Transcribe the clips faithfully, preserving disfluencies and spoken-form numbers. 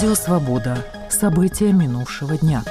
Радио «Свобода». События минувшего дня.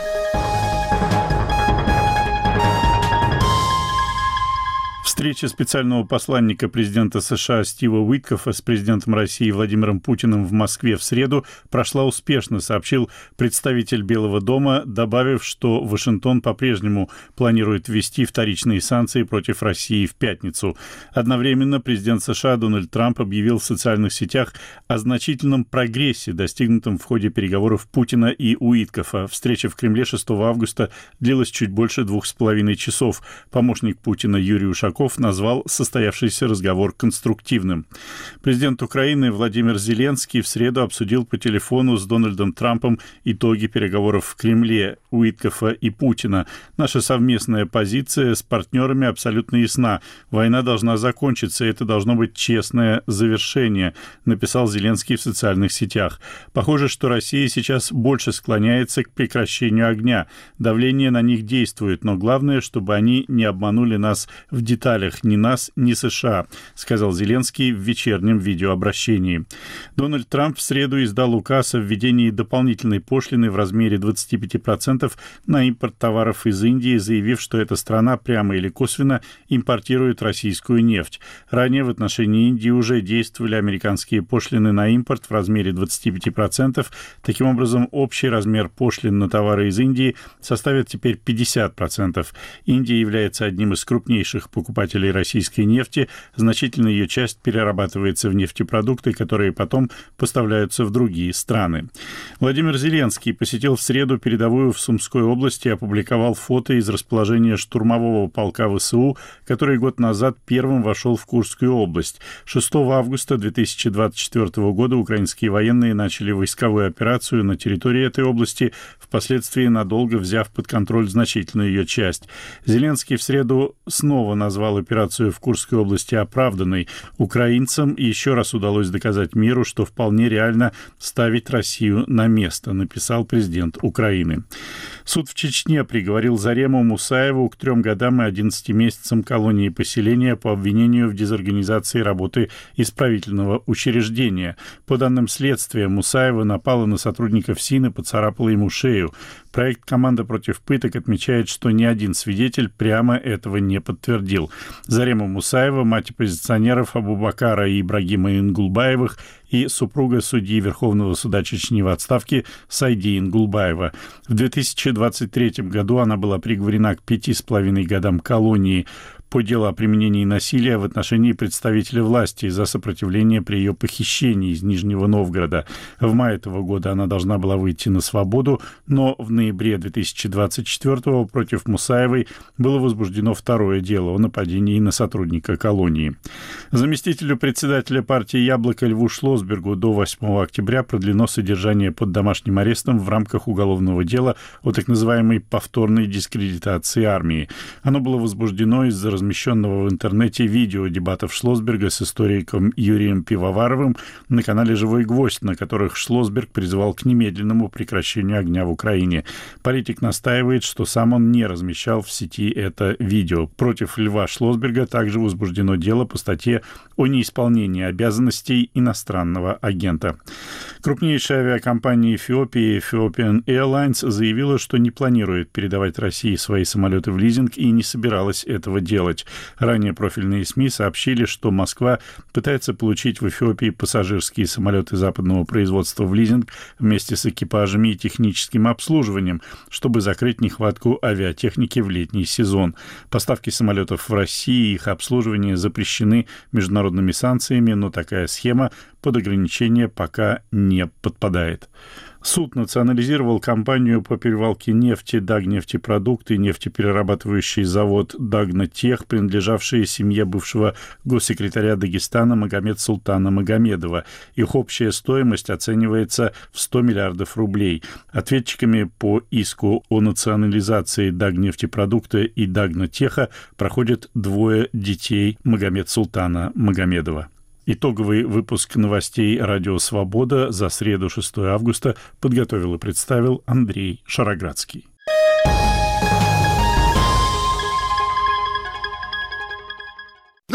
Встреча специального посланника президента США Стива Уиткофа с президентом России Владимиром Путиным в Москве в среду прошла успешно, сообщил представитель Белого дома, добавив, что Вашингтон по-прежнему планирует ввести вторичные санкции против России в пятницу. Одновременно президент США Дональд Трамп объявил в социальных сетях о значительном прогрессе, достигнутом в ходе переговоров Путина и Уиткофа. Встреча в Кремле шестого августа длилась чуть больше двух с половиной часов. Помощник Путина Юрий Ушаков назвал состоявшийся разговор конструктивным. Президент Украины Владимир Зеленский в среду обсудил по телефону с Дональдом Трампом итоги переговоров в Кремле Уиткофа и Путина. Наша совместная позиция с партнерами абсолютно ясна. Война должна закончиться, и это должно быть честное завершение, написал Зеленский в социальных сетях. Похоже, что Россия сейчас больше склоняется к прекращению огня. Давление на них действует, но главное, чтобы они не обманули нас в деталях, ни нас, ни США, сказал Зеленский в вечернем видеообращении. Дональд Трамп в среду издал указ о введении дополнительной пошлины в размере двадцать пять процентов на импорт товаров из Индии, заявив, что эта страна прямо или косвенно импортирует российскую нефть. Ранее в отношении Индии уже действовали американские пошлины на импорт в размере двадцать пять процентов. Таким образом, общий размер пошлин на товары из Индии составит теперь пятьдесят процентов. Индия является одним из крупнейших покупателей российской нефти, значительная ее часть перерабатывается в нефтепродукты, которые потом поставляются в другие страны. Владимир Зеленский посетил в среду передовую в Сумской области и опубликовал фото из расположения штурмового полка ВСУ, который год назад первым вошел в Курскую область. шестого августа две тысячи двадцать четвёртого года украинские военные начали войсковую операцию на территории этой области, впоследствии надолго взяв под контроль значительную ее часть. Зеленский в среду снова назвал операцию в Курской области оправданной. Украинцам еще раз удалось доказать миру, что вполне реально ставить Россию на место, написал президент Украины. Суд в Чечне приговорил Зарему Мусаеву к трем годам и одиннадцати месяцам колонии поселения по обвинению в дезорганизации работы исправительного учреждения. По данным следствия, Мусаева напала на сотрудников СИН и поцарапала ему шею. Проект «Команда против пыток» отмечает, что ни один свидетель прямо этого не подтвердил. Зарема Мусаева, мать оппозиционеров Абубакара и Ибрагима Ингулбаевых, и супруга судьи Верховного суда Чечни в отставке Сайди Ингулбаева. В две тысячи двадцать третьем году она была приговорена к пяти с половиной годам колонии по делу о применении насилия в отношении представителя власти за сопротивление при ее похищении из Нижнего Новгорода. В мае этого года она должна была выйти на свободу, но в ноябре две тысячи двадцать четвёртого против Мусаевой было возбуждено второе дело о нападении на сотрудника колонии. Заместителю председателя партии «Яблоко» Льву Шлосбергу до восьмого октября продлено содержание под домашним арестом в рамках уголовного дела о так называемой повторной дискредитации армии. Оно было возбуждено из-за размещенного в интернете видео дебатов Шлосберга с историком Юрием Пивоваровым на канале «Живой гвоздь», на которых Шлосберг призывал к немедленному прекращению огня в Украине. Политик настаивает, что сам он не размещал в сети это видео. Против Льва Шлосберга также возбуждено дело по статье о неисполнении обязанностей иностранного агента. Крупнейшая авиакомпания Эфиопии Ethiopian Airlines заявила, что не планирует передавать России свои самолеты в лизинг и не собиралась этого делать. Ранее профильные СМИ сообщили, что Москва пытается получить в Эфиопии пассажирские самолеты западного производства в лизинг вместе с экипажами и техническим обслуживанием, чтобы закрыть нехватку авиатехники в летний сезон. Поставки самолетов в России и их обслуживание запрещены международными санкциями, но такая схема под ограничение пока не подпадает. Суд национализировал компанию по перевалке нефти «Дагнефтепродукт» и нефтеперерабатывающий завод «Дагнотех», принадлежавшие семье бывшего госсекретаря Дагестана Магомед Султана Магомедова. Их общая стоимость оценивается в сто миллиардов рублей. Ответчиками по иску о национализации «Дагнефтепродукта» и «Дагнотеха» проходят двое детей Магомед Султана Магомедова. Итоговый выпуск новостей «Радио Свобода» за среду шестого августа подготовил и представил Андрей Шароградский.